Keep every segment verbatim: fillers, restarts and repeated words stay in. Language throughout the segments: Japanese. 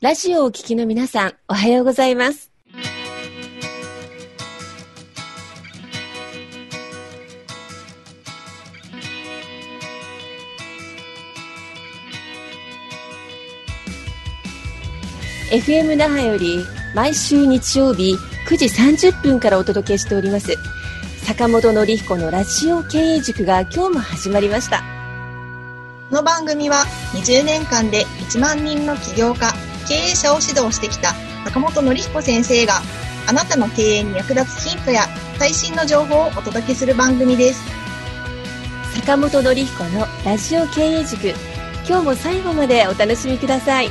ラジオをお聞きの皆さん、おはようございます。エフエム 那覇より毎週日曜日くじさんじゅっぷんからお届けしております坂本典彦のラジオ経営塾が今日も始まりました。 この番組はにじゅうねんかんでいちまんにんの起業家、経営者を指導してきた坂本典彦先生があなたの経営に役立つヒントや最新の情報をお届けする番組です。 坂本典彦のラジオ経営塾、今日も最後までお楽しみください。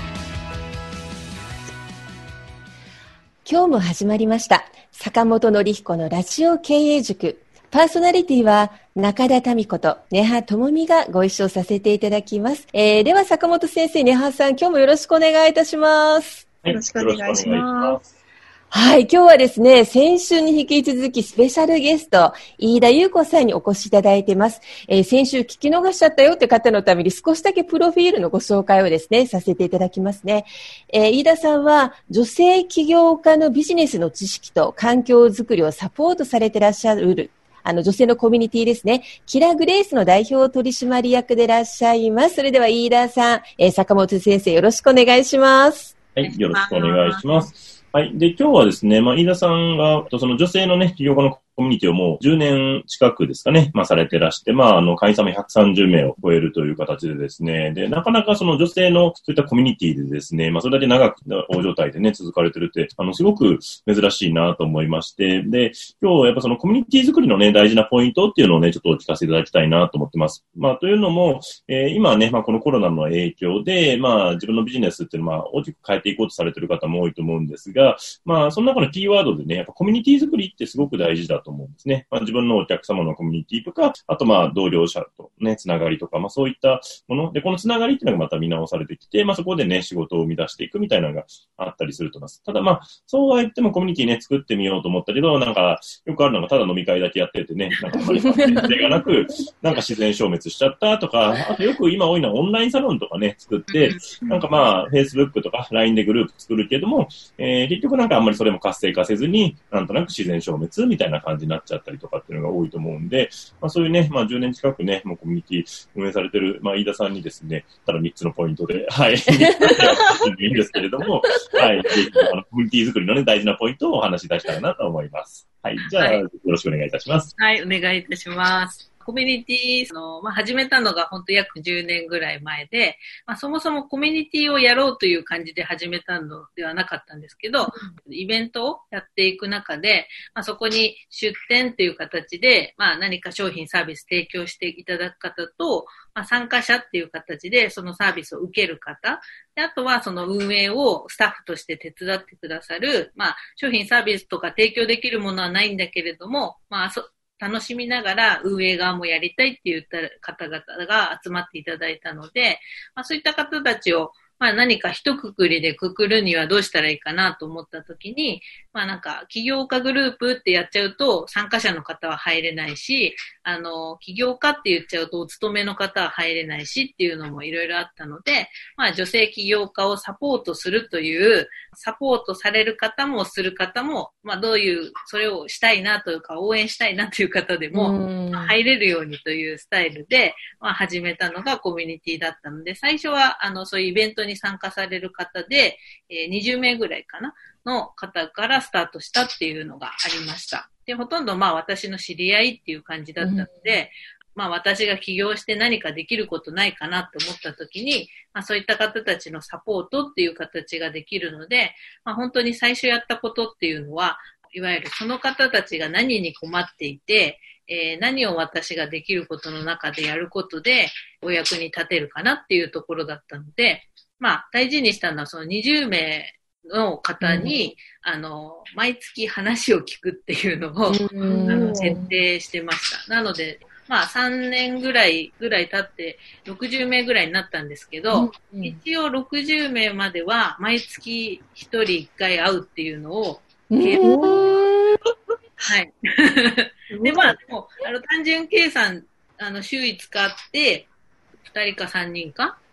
今日も始まりました坂本典彦のラジオ経営塾。パーソナリティは中田民子と根葉智美がご一緒させていただきます。えー、では坂本先生、根葉さん、今日もよろしくお願いいたします。 よろしくお願いします。 はい、今日はですね、先週に引き続きスペシャルゲスト、飯田優子さんにお越しいただいています。えー、先週聞き逃しちゃったよって方のために少しだけプロフィールのご紹介をですね、させていただきますね。えー、飯田さんは女性起業家のビジネスの知識と環境づくりをサポートされていらっしゃる、あの女性のコミュニティですね、キラグレースの代表取締役でいらっしゃいます。それでは飯田さん、えー、坂本先生よろしくお願いします。 はい、よろしくお願いします。はい。で、今日はですね、まあ、飯田さんが、その女性のね、起業家のコミュニティをもうじゅうねん近くですかね、まあ、されてらして、まあ、あの、会員様ひゃくさんじゅうめいを超えるという形でですね、で、なかなかその女性のそういったコミュニティでですね、まあ、それだけ長く、大状態でね、続かれてるって、あの、すごく珍しいなと思いまして、で、今日やっぱそのコミュニティ作りのね、大事なポイントっていうのをね、ちょっとお聞かせいただきたいなと思ってます。まあ、というのも、えー、今ね、まあ、このコロナの影響で、まあ、自分のビジネスっていうのは、まあ、大きく変えていこうとされてる方も多いと思うんですが、まあ、その中のキーワードでね、やっぱコミュニティ作りってすごく大事だと思うんですね。まあ、自分のお客様のコミュニティとか、あとまあ、同業者とね、つながりとか、まあそういったもので、このつながりっていうのがまた見直されてきて、まあそこでね、仕事を生み出していくみたいなのがあったりすると思います。ただまあ、そうは言ってもコミュニティね、作ってみようと思ったけど、なんか、よくあるのがただ飲み会だけやっててね、なんかあんまり発展性がなく、なんか自然消滅しちゃったとか、あとよく今多いのはオンラインサロンとかね、作って、なんかまあ、Facebook とか ライン でグループ作るけども、えー、結局なんかあんまりそれも活性化せずに、なんとなく自然消滅みたいな感じになっちゃったりとかっていうのが多いと思うんで、まあそういうね、まあじゅうねん近くね、もうコミュニティ運営されてる、まあ飯田さんにですね、ただみっつのポイントで、はい、いいんですけれども、はい、あのコミュニティ作りのね、大事なポイントをお話し出したらなと思います。はい、じゃあ、はい、よろしくお願いいたします。 はい、お願いいたします。コミュニティ、その、まあ、始めたのが本当約じゅうねんぐらい前で、まあ、そもそもコミュニティをやろうという感じで始めたのではなかったんですけど、うん、イベントをやっていく中で、まあ、そこに出店っていう形で、まあ、何か商品サービス提供していただく方と、まあ、参加者っていう形でそのサービスを受ける方、であとはその運営をスタッフとして手伝ってくださる、まあ、商品サービスとか提供できるものはないんだけれども、まあ、そ楽しみながら運営側もやりたいって言った方々が集まっていただいたので、まあ、そういった方たちをまあ何か一括りでくくるにはどうしたらいいかなと思ったときに、まあなんか起業家グループってやっちゃうと参加者の方は入れないし、あの起業家って言っちゃうとお勤めの方は入れないしっていうのもいろいろあったので、まあ女性起業家をサポートするというサポートされる方もする方も、まあどういうそれをしたいなというか応援したいなという方でも、まあ、入れるようにというスタイルで、まあ、始めたのがコミュニティだったので、最初はあのそういうイベントに参加される方で、えー、にじゅうめいぐらいかなの方からスタートしたっていうのがありました。で、ほとんどまあ私の知り合いっていう感じだったので、うん、まあ私が起業して何かできることないかなって思った時に、まあそういった方たちのサポートっていう形ができるので、まあ本当に最初やったことっていうのは、いわゆるその方たちが何に困っていて、えー、何を私ができることの中でやることでお役に立てるかなっていうところだったので、まあ大事にしたのはそのにじゅうめいの方に、うん、あの毎月話を聞くっていうのを、うん、あの設定してました。なのでまあさんねんぐらいぐらい経ってろくじゅうめいぐらいになったんですけど、うん、一応ろくじゅうめいまでは毎月ひとりいっかい会うっていうのを計算、はい。で、まあ、でも、あの、単純計算、あの、週いつかあって、ふたりかさんにんか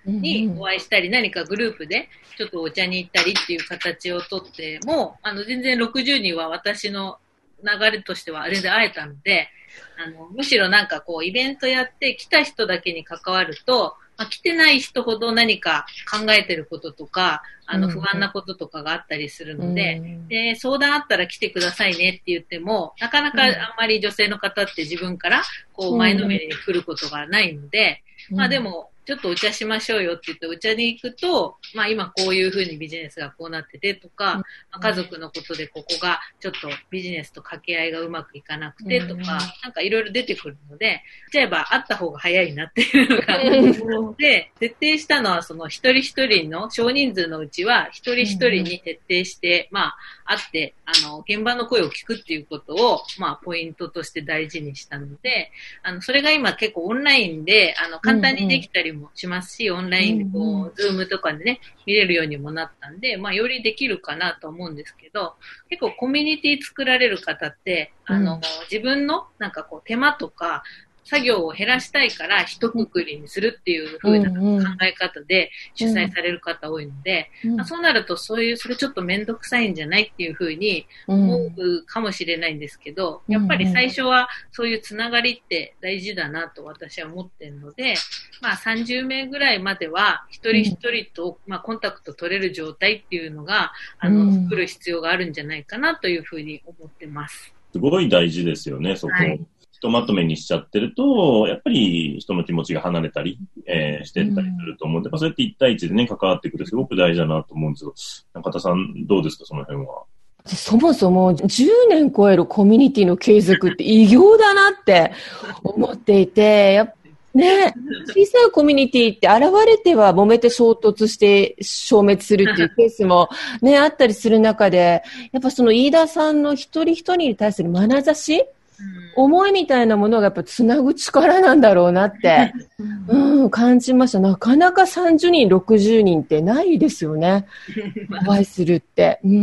にお会いしたり、何かグループでちょっとお茶に行ったりっていう形をとっても、あの、全然ろくじゅうにんは私の流れとしては全然会えたので、あの、むしろなんかこう、イベントやって来た人だけに関わると、まあ、来てない人ほど何か考えてることとか、あの、不安なこととかがあったりするので、うん、で、相談あったら来てくださいねって言っても、なかなかあんまり女性の方って自分から、こう、前のめりに来ることがないので、うん、まあでも、ちょっとお茶しましょうよって言ってお茶に行くと、まあ今こういうふうにビジネスがこうなっててとか、うん、まあ、家族のことでここがちょっとビジネスと掛け合いがうまくいかなくてとか、うん、なんかいろいろ出てくるので、じゃあば会った方が早いなっていうのがあって、徹底したのはその一人一人の少人数のうちは一人一人に徹底して、まあ会って、あの、現場の声を聞くっていうことを、まあポイントとして大事にしたので、あの、それが今結構オンラインで、あの、簡単にできたりもしますし、オンラインでこう、ズームとかでね、見れるようにもなったんで、まあ、よりできるかなと思うんですけど、結構コミュニティ作られる方って、あの、うん、自分のなんかこう、手間とか、作業を減らしたいから一括りにするっていう風な考え方で主催される方多いので、うんうん、まあ、そうなるとそういう、それちょっとめんどくさいんじゃないっていう風に思うかもしれないんですけど、やっぱり最初はそういうつながりって大事だなと私は思ってるので、まあさんじゅうめいぐらいまでは一人一人と、まあ、コンタクト取れる状態っていうのが、あの、作る必要があるんじゃないかなという風に思ってます。 すごい大事ですよね、そこ。はい、ひとまとめにしちゃってると、やっぱり人の気持ちが離れたり、えー、してったりすると思うんで、うん、そうやって一対一でね、関わってくるすごく大事だなと思うんですけど、中田さんどうですか、その辺は。 そもそもじゅうねん超えるコミュニティの継続って偉業だなって思っていて、やっぱね、小さいコミュニティって現れては揉めて衝突して消滅するっていうケースもね、あったりする中で、やっぱその飯田さんの一人一人に対する眼差し、うん、思いみたいなものがやっぱつなぐ力なんだろうなって、うん、感じました。なかなかさんじゅうにん、ろくじゅうにんってないですよね。お会いするって。うん、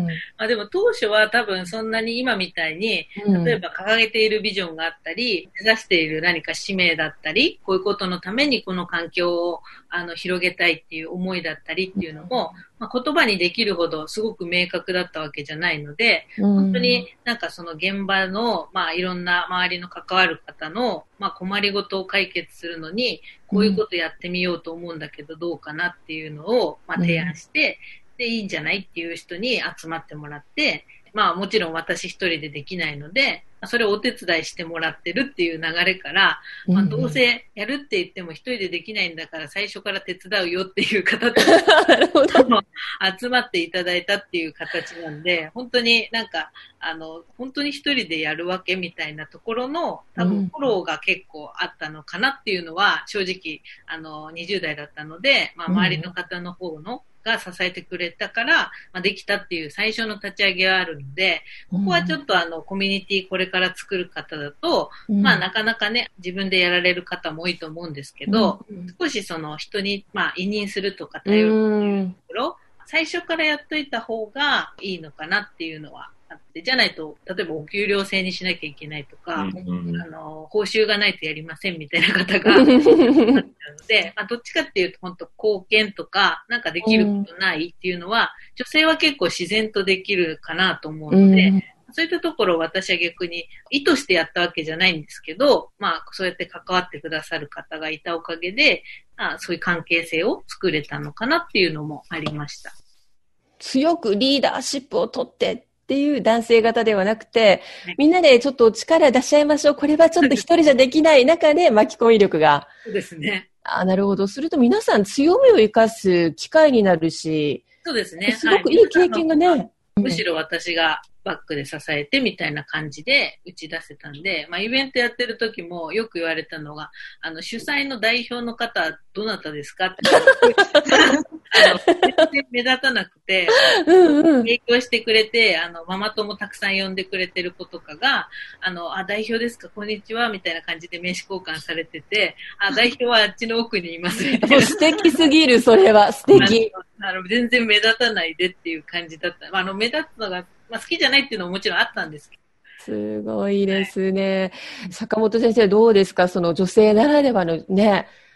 まあ、でも当初は多分そんなに今みたいに、例えば掲げているビジョンがあったり、目指している何か使命だったり、こういうことのためにこの環境をあの広げたいっていう思いだったりっていうのも、まあ、言葉にできるほどすごく明確だったわけじゃないので、本当になんかその現場の、まあ、いろんな周りの関わる方の、まあ、困りごとを解決するのに、こういうことやってみようと思うんだけどどうかなっていうのを、まあ、提案して、で、いいんじゃないっていう人に集まってもらって、まあもちろん私一人でできないので、それをお手伝いしてもらってるっていう流れから、まあ、どうせやるって言っても一人でできないんだから最初から手伝うよっていう方と集まっていただいたっていう形なんで、本当になんか、あの、本当に一人でやるわけみたいなところの多分フォローが結構あったのかなっていうのは正直、あの、にじゅう代だったので、まあ周りの方の方のが支えてくれたから、まあ、できたっていう最初の立ち上げがあるので、ここはちょっとあの、コミュニティこれから作る方だと、うん、まあなかなかね、自分でやられる方も多いと思うんですけど、うん、少しその人に、まあ委任するとか頼るっていうところ、うん、最初からやっといた方がいいのかなっていうのはあって、じゃないと、例えばお給料制にしなきゃいけないとか、うん、あの、報酬がないとやりませんみたいな方が、なっちゃうので、まあどっちかっていうと本当貢献とか、なんかできることないっていうのは、うん、女性は結構自然とできるかなと思うので、うん、そういったところを私は逆に意図してやったわけじゃないんですけど、まあそうやって関わってくださる方がいたおかげで、まあ、そういう関係性を作れたのかなっていうのもありました。 強くリーダーシップを取ってっていう男性型ではなくて、はい、みんなでちょっと力出し合いましょう。これはちょっと一人じゃできない中で巻き込み力が。 そうですね。 あ、なるほど。すると皆さん強みを生かす機会になるし、 そうですね。 すごくいい経験がね。はい、 むしろ私がバックで支えてみたいな感じで打ち出せたんで、まあイベントやってる時もよく言われたのが、あの主催の代表の方どなたですかってあの全然目立たなくて、うんうん、影響してくれて、あのママ友たくさん呼んでくれてる子とかが、あのあ代表ですかこんにちはみたいな感じで名刺交換されてて、あ代表はあっちの奥にいますみたいな。 素敵すぎるそれは素敵。 あの全然目立たないでっていう感じだった。あの目立つのがまあ、好きじゃないっていうのももちろんあったんですけど。 すごいですね。はい、坂本先生どうですか、その女性ならではのね、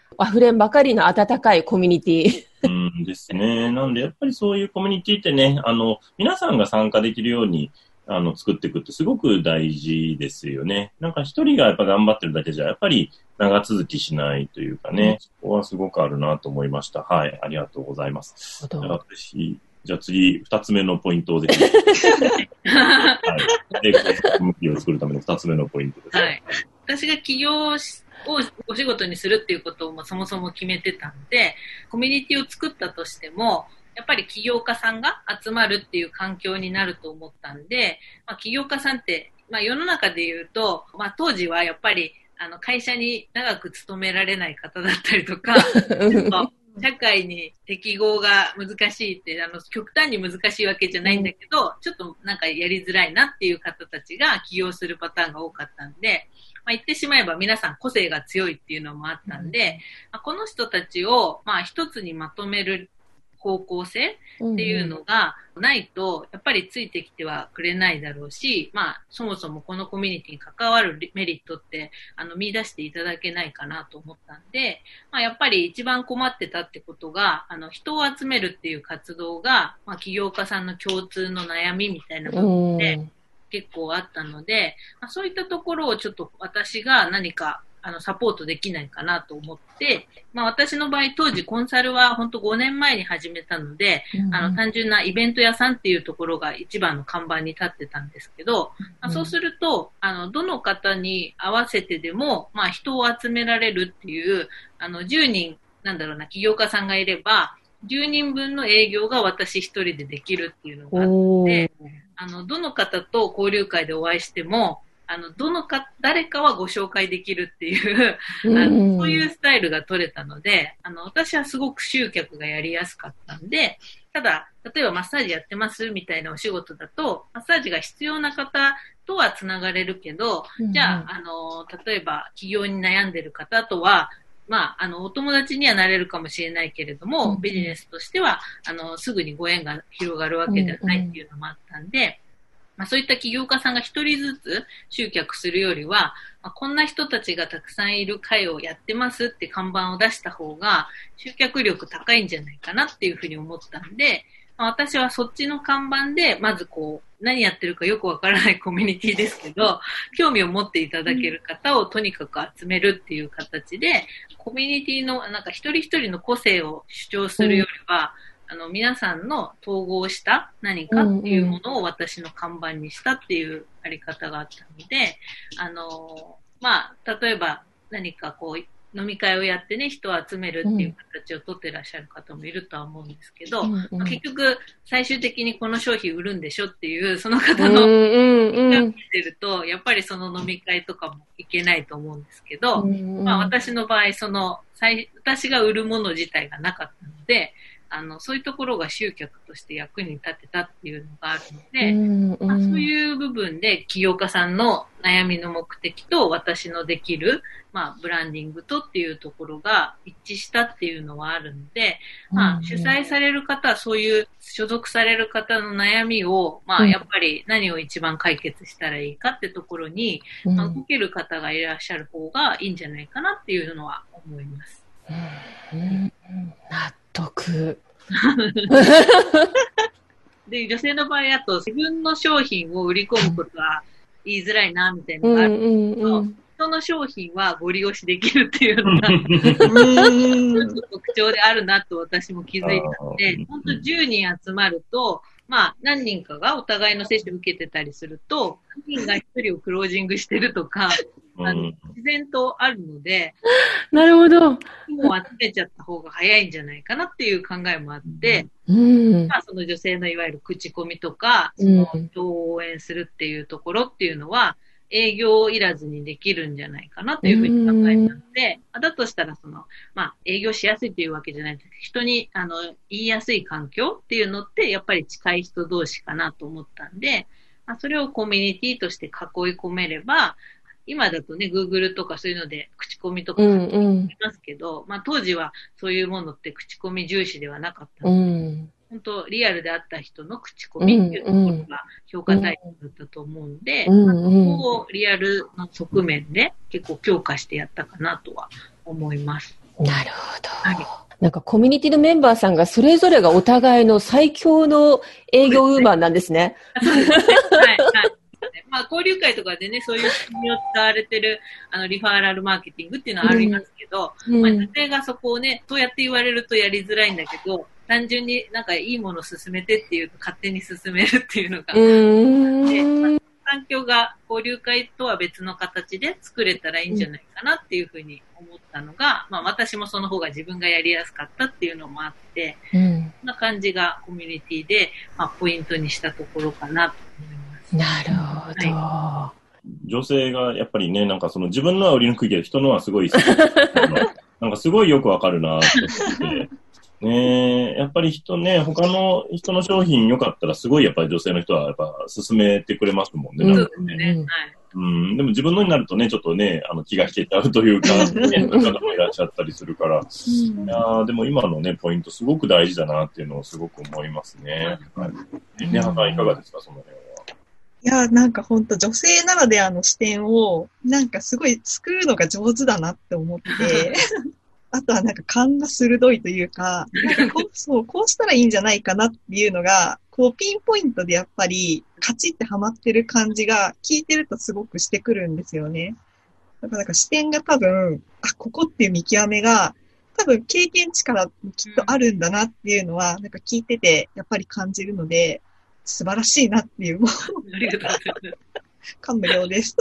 溢れんばかりの温かいコミュニティ。 うんですね。なんで、やっぱりそういうコミュニティってね、あの、皆さんが参加できるように、あの、作っていくってすごく大事ですよね。なんか一人がやっぱ頑張ってるだけじゃ、やっぱり長続きしないというかね、そこはすごくあるなと思いました。はい、ありがとうございます。じゃあ私、じゃあ次、二つ目のポイントをぜひ。はい。で、コミュニティを作るための二つ目のポイントです。 はい。私が起業しをお仕事にするっていうことをもそもそも決めてたので、コミュニティを作ったとしても、やっぱり起業家さんが集まるっていう環境になると思ったんで、まあ、起業家さんって、まあ、世の中で言うと、まあ、当時はやっぱりあの会社に長く勤められない方だったりとか、社会に適合が難しいって、あの極端に難しいわけじゃないんだけど、ちょっとなんかやりづらいなっていう方たちが起業するパターンが多かったんで、まあ、言ってしまえば皆さん個性が強いっていうのもあったんで、まあ、この人たちをまあ一つにまとめる方向性っていうのがないと、やっぱりついてきてはくれないだろうし、まあ、そもそもこのコミュニティに関わるメリットって、あの、見出していただけないかなと思ったんで、まあ、やっぱり一番困ってたってことが、あの、人を集めるっていう活動が、まあ、起業家さんの共通の悩みみたいな部分で結構あったので、まあ、そういったところをちょっと私が何か、あの、サポートできないかなと思って、まあ私の場合当時コンサルは本当ごねんまえに始めたので、うん、あの単純なイベント屋さんっていうところが一番の看板に立ってたんですけど、うんまあ、そうすると、あの、どの方に合わせてでも、まあ人を集められるっていう、あのじゅうにん、なんだろうな、起業家さんがいれば、じゅうにんぶんの営業が私一人でできるっていうのがあって、あの、どの方と交流会でお会いしても、あの、どのか、誰かはご紹介できるっていう、あの、そういうスタイルが取れたので、あの、私はすごく集客がやりやすかったんで、ただ、例えばマッサージやってますみたいなお仕事だと、マッサージが必要な方とはつながれるけど、じゃあ、あの、例えば起業に悩んでる方とは、まあ、あの、お友達にはなれるかもしれないけれども、ビジネスとしては、あの、すぐにご縁が広がるわけではないっていうのもあったんで、まあ、そういった起業家さんが一人ずつ集客するよりは、まあ、こんな人たちがたくさんいる会をやってますって看板を出した方が集客力高いんじゃないかなっていうふうに思ったんで、まあ、私はそっちの看板でまずこう何やってるかよくわからないコミュニティですけど、興味を持っていただける方をとにかく集めるっていう形で、コミュニティのなんか一人一人の個性を主張するよりは、うんあの、皆さんの統合した何かっていうものを私の看板にしたっていうあり方があったので、あの、まあ、例えば何かこう、飲み会をやってね、人を集めるっていう形をとってらっしゃる方もいるとは思うんですけど、うんうんまあ、結局、最終的にこの商品売るんでしょっていう、その方の、が見てると、やっぱりその飲み会とかもいけないと思うんですけど、うんうんまあ、私の場合、その、私が売るもの自体がなかったので、あの、そういうところが集客として役に立てたっていうのがあるので、うんうんまあ、そういう部分で起業家さんの悩みの目的と私のできる、まあ、ブランディングとっていうところが一致したっていうのはあるので、まあ、主催される方はそういう所属される方の悩みを、まあ、やっぱり何を一番解決したらいいかってところに、うんまあ、動ける方がいらっしゃる方がいいんじゃないかなっていうのは思います。 うんうん納得で女性の場合だと自分の商品を売り込むことは言いづらいなみたいなのがあるんですけど、うんうんうん、人の商品はご利用しできるっていうのが特徴であるなと私も気づいたので、本当じゅうにん集まるとまあ何人かがお互いの接種を受けてたりすると、何人がひとりをクロージングしてるとか、あの自然とあるので、 なるほど。 もう集めちゃった方が早いんじゃないかなっていう考えもあって、 うん、 まあ、その女性のいわゆる口コミとか、その人を応援するっていうところっていうのは、営業いらずにできるんじゃないかなというふうに考えたので、うん、だとしたらその、まあ、営業しやすいというわけじゃないですけど、人にあの言いやすい環境っていうのって、やっぱり近い人同士かなと思ったんで、まあ、それをコミュニティとして囲い込めれば、今だとね、Google とかそういうので口コミとかありますけど、うんうん、まあ当時はそういうものって口コミ重視ではなかったので、うん、本当リアルであった人の口コミっていうところが評価対象だったと思うんで、うんうんまあ、そこをリアルの側面で結構強化してやったかなとは思います。 なるほど。 はい。 なんかコミュニティのメンバーさんがそれぞれがお互いの最強の営業ウーマンなんですね。 そうですね。はい。はい。まあ、交流会とかでね、そういう仕組みを使われてる、あの、リファーラルマーケティングっていうのはありますけど、うんまあ、女性がそこをね、そうやって言われるとやりづらいんだけど、単純になんかいいものを進めてっていうと勝手に進めるっていうのが、 うーんで環境が交流会とは別の形で作れたらいいんじゃないかなっていうふうに思ったのが、まあ私もその方が自分がやりやすかったっていうのもあって、うん、そんな感じがコミュニティで、まあ、ポイントにしたところかなと思います。 なるほど。 はい、女性がやっぱりね、なんかその自分のは売りにくいけど人のはすごい好きなんかすごいよくわかるなって思って。ねえ、やっぱり人ね、他の人の商品良かったらすごいやっぱり女性の人はやっぱ勧めてくれますもんね。 うん、 なんかね、うん、 うん。でも自分のになるとね、ちょっとね、あの気が引けちゃうというか、ね、方もいらっしゃったりするから。いやでも今のね、ポイントすごく大事だなっていうのをすごく思いますね。はい。ねはさんいかがですか、その辺は。 いや、なんかほんと女性ならではの視点を、なんかすごい作るのが上手だなって思って、あとはなんか勘が鋭いというか、なんかこう、そう、こうしたらいいんじゃないかなっていうのが、こうピンポイントでやっぱりカチッてハマってる感じが聞いてるとすごくしてくるんですよね。だからなんか視点が多分、あ、ここっていう見極めが、多分経験値からきっとあるんだなっていうのは、なんか聞いててやっぱり感じるので、素晴らしいなっていう、もう、 ありがとうございます。 感無量です。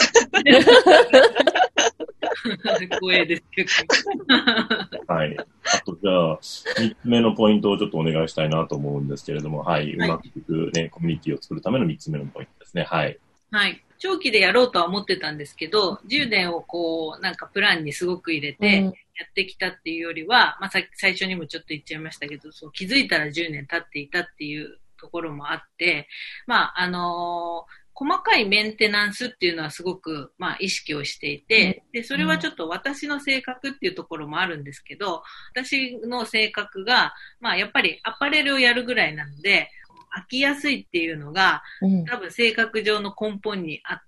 光栄ですけど。はい。あと、じゃあ、三つ目のポイントをちょっとお願いしたいなと思うんですけれども、はい。うまくいくね、コミュニティを作るための三つ目のポイントですね。はい。 はい。長期でやろうとは思ってたんですけど、じゅうねんをこう、なんかプランにすごく入れて、やってきたっていうよりは、うん、まあさ最初にもちょっと言っちゃいましたけど、そう気づいたらじゅうねん経っていたっていうところもあって、まあ、あのー、細かいメンテナンスっていうのはすごく、まあ、意識をしていて、で、それはちょっと私の性格っていうところもあるんですけど、私の性格が、まあ、やっぱりアパレルをやるぐらいなので、飽きやすいっていうのが、多分性格上の根本にあって、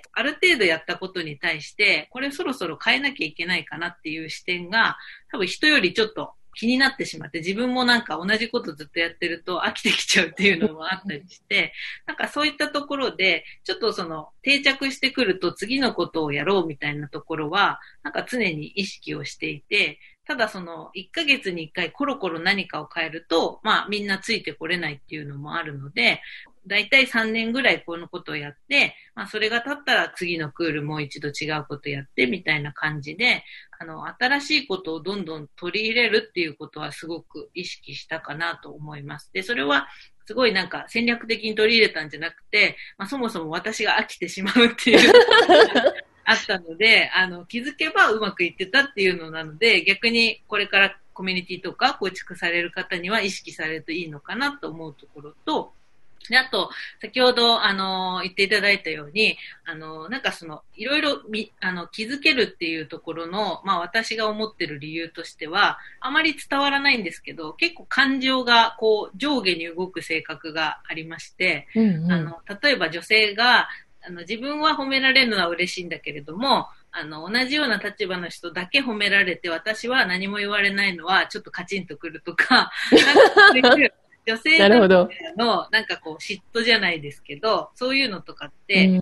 ある程度やったことに対して、これそろそろ変えなきゃいけないかなっていう視点が、多分人よりちょっと気になってしまって、自分もなんか同じことずっとやってると飽きてきちゃうっていうのもあったりして、なんかそういったところで、ちょっとその定着してくると次のことをやろうみたいなところは、なんか常に意識をしていて、ただそのいっかげつにいっかいコロコロ何かを変えると、まあみんなついてこれないっていうのもあるので、だいたいさんねんぐらいこのことをやって、まあそれが経ったら次のクールもう一度違うことやってみたいな感じで、あの、新しいことをどんどん取り入れるっていうことはすごく意識したかなと思います。で、それはすごいなんか戦略的に取り入れたんじゃなくて、まあそもそも私が飽きてしまうっていうあったので、あの、気づけばうまくいってたっていうのなので、逆にこれからコミュニティとか構築される方には意識されるといいのかなと思うところと、で、あと、先ほど、あの、言っていただいたように、あの、なんかその、いろいろみ、あの、気づけるっていうところの、まあ私が思ってる理由としては、あまり伝わらないんですけど、結構感情が、こう、上下に動く性格がありまして、うんうん、あの、例えば女性が、あの、自分は褒められるのは嬉しいんだけれども、あの、同じような立場の人だけ褒められて、私は何も言われないのは、ちょっとカチンとくるとか、なんか女性のなんかこう嫉妬じゃないですけど、そういうのとかって、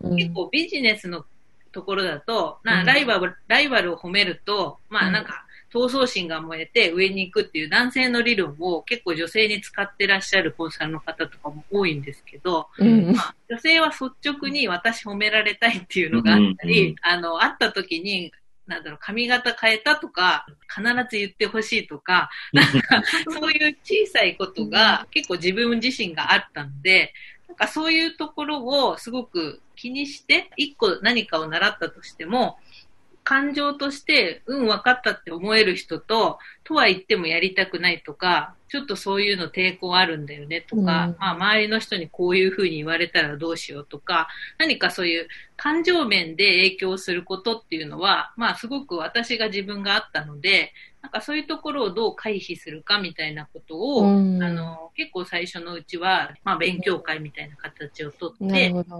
うん、結構ビジネスのところだと、なライバル、ライバルを褒めると、まあなんか闘争心が燃えて上に行くっていう男性の理論を結構女性に使ってらっしゃるコンサルの方とかも多いんですけど、うんまあ、女性は率直に私褒められたいっていうのがあったり、うんうん、あの、会った時に、なんだろう、髪型変えたとか、必ず言ってほしいとか、なんか、そういう小さいことが結構自分自身があったので、なんかそういうところをすごく気にして、一個何かを習ったとしても、感情として、うん、分かったって思える人と、とは言ってもやりたくないとか、ちょっとそういうの抵抗あるんだよねとか、うん、まあ周りの人にこういうふうに言われたらどうしようとか、何かそういう感情面で影響することっていうのは、まあすごく私が自分があったので、なんかそういうところをどう回避するかみたいなことを、うん、あの、結構最初のうちは、まあ勉強会みたいな形をとって、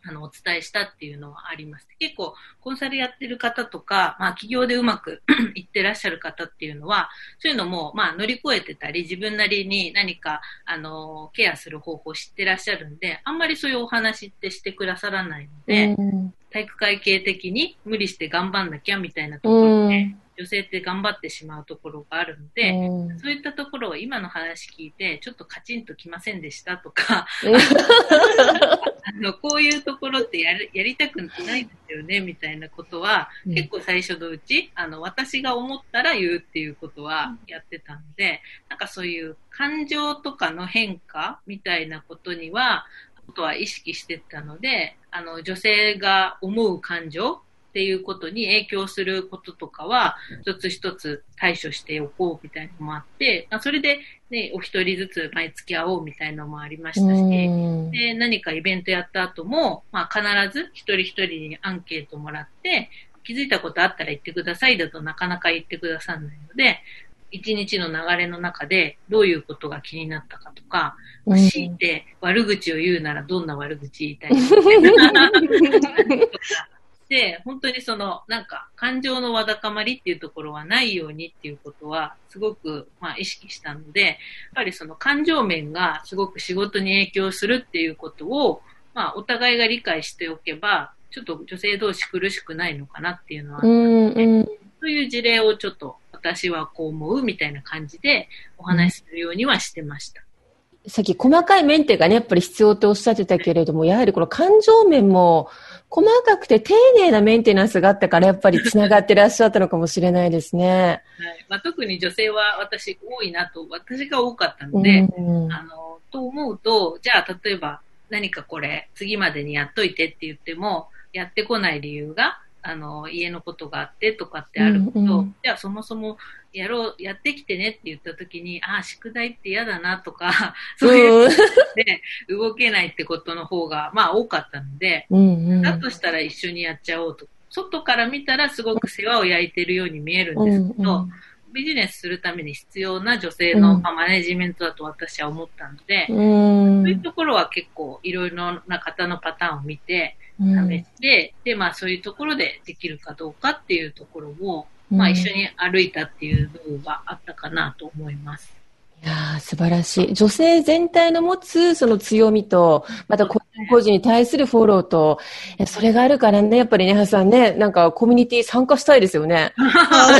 あの、お伝えしたっていうのはあります。結構、コンサルやってる方とか、まあ、企業でうまくいってらっしゃる方っていうのは、そういうのも、まあ、乗り越えてたり、自分なりに何か、あの、ケアする方法を知ってらっしゃるんで、あんまりそういうお話ってしてくださらないので、うん、体育会系的に無理して頑張んなきゃみたいなところで、うん女性って頑張ってしまうところがあるので、うん、そういったところを今の話聞いて、ちょっとカチンときませんでしたとか、あのこういうところってやる、やりたくないですよねみたいなことは、うん、結構最初のうち、あの、私が思ったら言うっていうことはやってたので、なんかそういう感情とかの変化みたいなことには、ことは意識してたので、あの、女性が思う感情、っていうことに影響することとかは一つ一つ対処しておこうみたいなのもあって、それで、ね、お一人ずつ毎月会おうみたいなのもありましたし、で何かイベントやった後も、まあ、必ず一人一人にアンケートもらって気づいたことあったら言ってくださいだとなかなか言ってくださらないので、一日の流れの中でどういうことが気になったかとか、まあ、強いて悪口を言うならどんな悪口言いたいとかで、本当にその、なんか、感情のわだかまりっていうところはないようにっていうことは、すごく、まあ、意識したので、やっぱりその感情面がすごく仕事に影響するっていうことを、まあ、お互いが理解しておけば、ちょっと女性同士苦しくないのかなっていうのはあったので、うんうん、そういう事例をちょっと、私はこう思うみたいな感じでお話しするようにはしてました。 さっき細かいメンテがね、やっぱり必要っておっしゃってたけれども、やはりこの感情面も、細かくて丁寧なメンテナンスがあったからやっぱりつながってらっしゃったのかもしれないですね。 はいまあ、特に女性は私多いなと、私が多かったので、うんうん、あの、と思うと、じゃあ例えば何かこれ次までにやっといてって言っても、やってこない理由が、あの、家のことがあってとかってあると、うんうん、じゃあそもそもやろう、やってきてねって言った時に、ああ、宿題って嫌だなとか、そういうで動けないってことの方が、まあ多かったので、うんうん、だとしたら一緒にやっちゃおうと。外から見たらすごく世話を焼いてるように見えるんですけど、うんうん、ビジネスするために必要な女性の、うんまあ、マネジメントだと私は思ったので、うん、そういうところは結構いろいろな方のパターンを見て、試して、うん、で、まあそういうところでできるかどうかっていうところを、まあ一緒に歩いたっていう部分があったかなと思います。 いやー素晴らしい。女性全体の持つその強みと、また個人個人に対するフォローと、それがあるからね、やっぱりね、はさんね、なんかコミュニティ参加したいですよね。なんか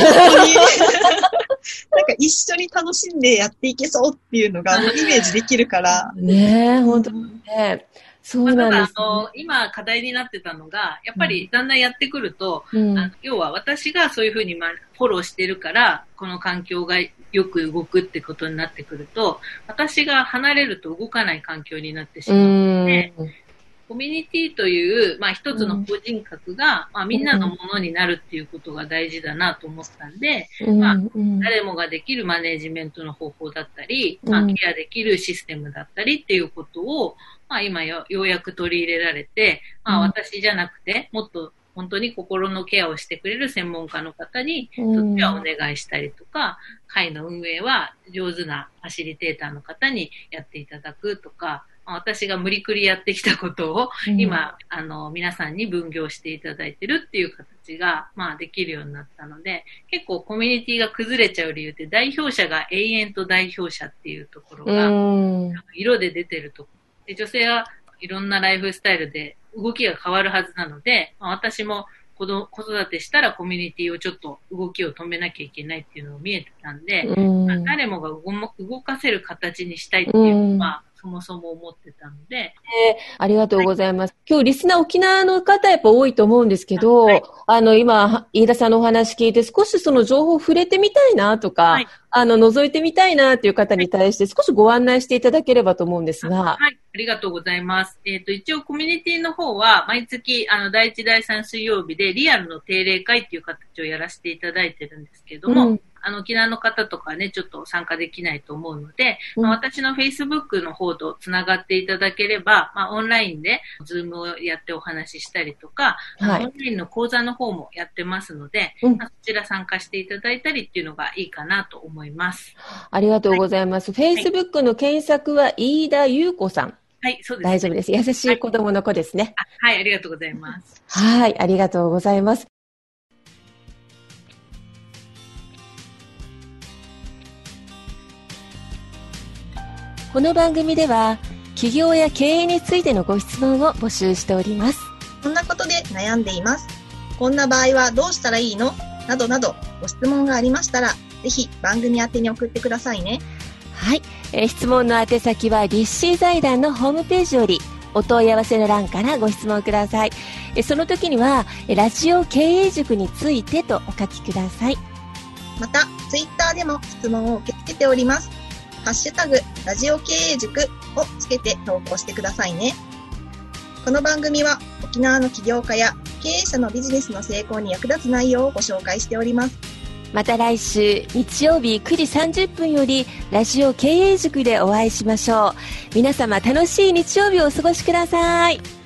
一緒に楽しんでやっていけそうっていうのがイメージできるから。 ねえ、本当にね。そうなんですね。 まあ、ただあの今課題になってたのがやっぱりだんだんやってくると、うん、あの要は私がそういうふうに、まあ、フォローしてるからこの環境がよく動くってことになってくると私が離れると動かない環境になってしまうので、うん、コミュニティという、まあ、一つの個人格が、うんまあ、みんなのものになるっていうことが大事だなと思ったんで、うんまあ、誰もができるマネジメントの方法だったり、まあ、ケアできるシステムだったりっていうことをまあ今よ、ようやく取り入れられて、まあ私じゃなくて、もっと本当に心のケアをしてくれる専門家の方に、そっちはお願いしたりとか、会の運営は上手なファシリテーターの方にやっていただくとか、まあ、私が無理くりやってきたことを今、あの、皆さんに分業していただいてるっていう形が、まあできるようになったので、結構コミュニティが崩れちゃう理由って代表者が永遠と代表者っていうところが、色で出てるところ。で女性はいろんなライフスタイルで動きが変わるはずなので、まあ、私も子供子育てしたらコミュニティをちょっと動きを止めなきゃいけないっていうのが見えてたんで、まあ、誰もが動かせる形にしたいっていうのは、そもそも思ってたので、えー、 ありがとうございます。今日リスナー沖縄の方やっぱ多いと思うんですけど、はい、あの今飯田さんのお話聞いて少しその情報を触れてみたいなとか、はい、あの覗いてみたいなっていう方に対して少しご案内していただければと思うんですが、 はい、ありがとうございます。えっと一応コミュニティの方は毎月あのだいいちだいさん水曜日でリアルの定例会っていう形をやらせていただいてるんですけども。うんあの沖縄の方とかねちょっと参加できないと思うので、うんまあ、私の Facebook の方とつながっていただければ、まあ、オンラインで Zoom をやってお話ししたりとか、はい、オンラインの講座の方もやってますので、うんまあ、そちら参加していただいたりっていうのがいいかなと思います。 ありがとうございます。はい、Facebook の検索は飯田優子さんはい、そうです、ね。 大丈夫です。優しい子供の子ですね。 はい、はい、ありがとうございます。 はい、ありがとうございます。この番組では、起業や経営についてのご質問を募集しております。 こんなことで悩んでいます。こんな場合はどうしたらいいの？などなどご質問がありましたら、ぜひ番組宛てに送ってくださいね。 はい、えー、質問の宛先は立志財団のホームページよりお問い合わせの欄からご質問ください。えー、その時にはラジオ経営塾についてとお書きください。 またツイッターでも質問を受け付けております。ハッシュタグラジオ経営塾をつけて投稿してくださいね。この番組は沖縄の起業家や経営者のビジネスの成功に役立つ内容をご紹介しております。 また来週日曜日くじさんじゅっぷんよりラジオ経営塾でお会いしましょう。皆様楽しい日曜日をお過ごしください。